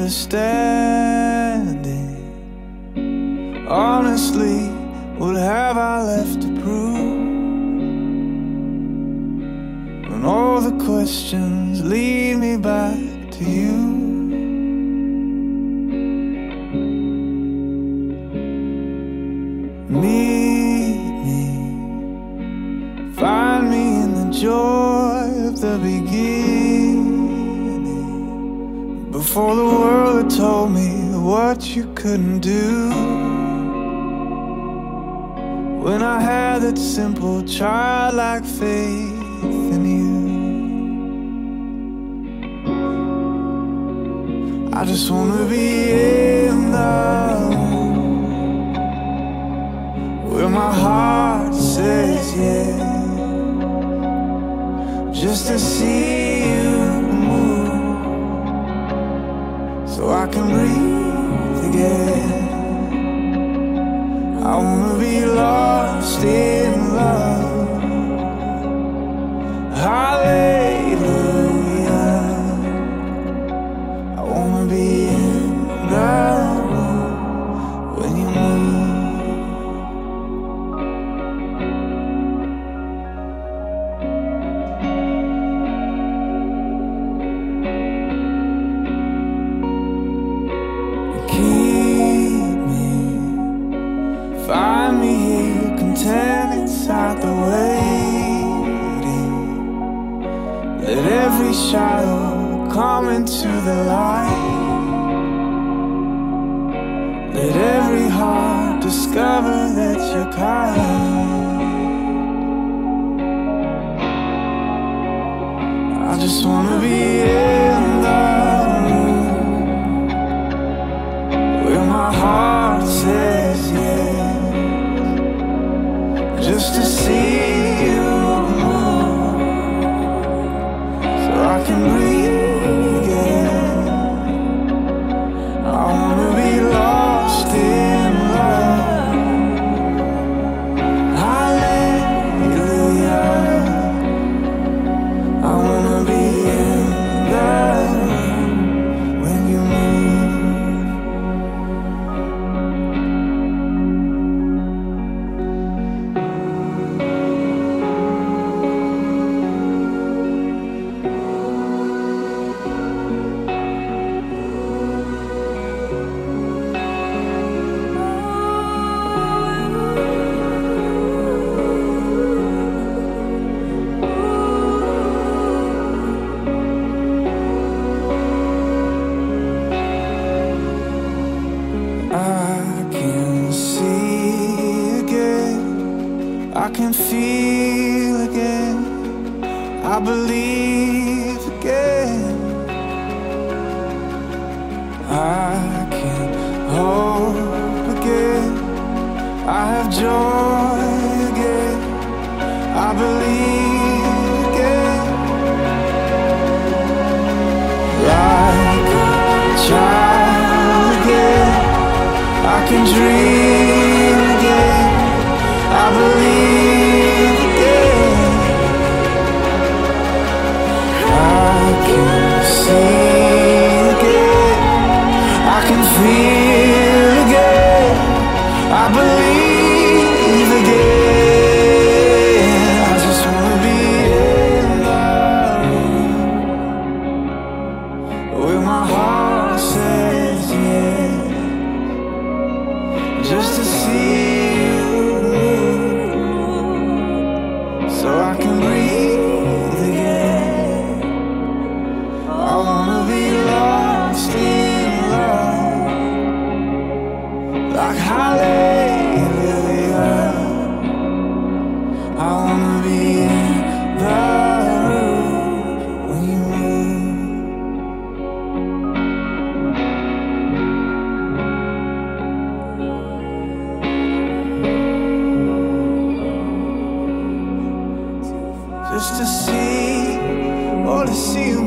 understanding. Honestly, what have I left to prove? When all the questions lead me back to you. Meet me, find me in the joy of the beginning, before the world had told me what you couldn't do. When I had that simple childlike faith in you, I just wanna be in the room where my heart says yeah, just to see you move, so I can breathe again. I wanna be lost in love. Hallelujah. I wanna be in the room when you move. Keep me, find me here, content inside the waiting. Let every shadow come into the light. Let every heart discover that you're kind. I just wanna be in the room where my heart says yeah, just to see you move, so I can breathe again. I wanna be lost in love. Hallelujah. I wanna be in the room when you move. I can see again, I can feel again, I believe again. I can hope again, I have joy again, I believe again. Like a child again, I can dream again, I believe again. I can see again, I can feel again, I believe again. I just wanna be in the room where my heart says yeah, just to see you move, so I can breathe again. I wanna be lost in love, like hallelujah. I wanna be in the room when you move, just to see, oh, to see you